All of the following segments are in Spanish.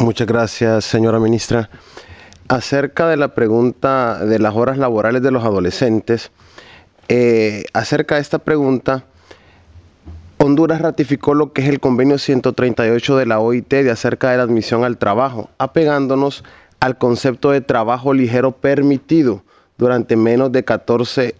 Muchas gracias, señora ministra. Acerca de la pregunta de las horas laborales de los adolescentes, acerca de esta pregunta, Honduras ratificó lo que es el convenio 138 de la OIT de acerca de la admisión al trabajo, apegándonos al concepto de trabajo ligero permitido durante menos de 14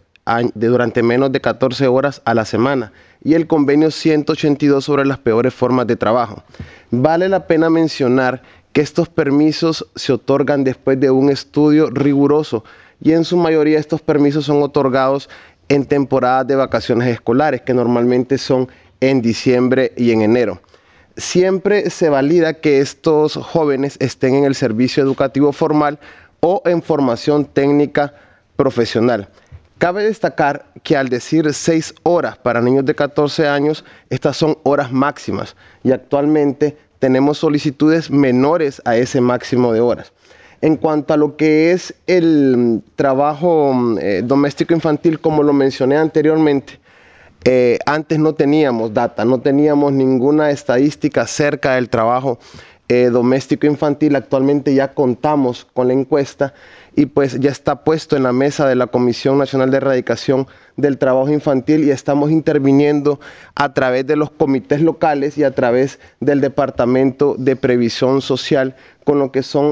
horas a la semana, y el convenio 182 sobre las peores formas de trabajo. Vale la pena mencionar que estos permisos se otorgan después de un estudio riguroso, y en su mayoría estos permisos son otorgados en temporadas de vacaciones escolares, que normalmente son en diciembre y en enero. Siempre se valida que estos jóvenes estén en el servicio educativo formal o en formación técnica profesional. Cabe destacar que al decir 6 horas para niños de 14 años, estas son horas máximas, y actualmente tenemos solicitudes menores a ese máximo de horas. En cuanto a lo que es el trabajo doméstico infantil, como lo mencioné anteriormente, antes no teníamos data, no teníamos ninguna estadística acerca del trabajo doméstico infantil. Actualmente ya contamos con la encuesta y pues ya está puesto en la mesa de la Comisión Nacional de Erradicación del Trabajo Infantil, y estamos interviniendo a través de los comités locales y a través del Departamento de Previsión Social con lo que son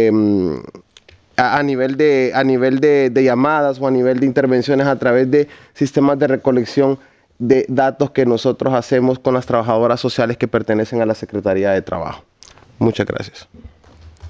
a nivel de llamadas o a nivel de intervenciones a través de sistemas de recolección de datos que nosotros hacemos con las trabajadoras sociales que pertenecen a la Secretaría de Trabajo. Muchas gracias.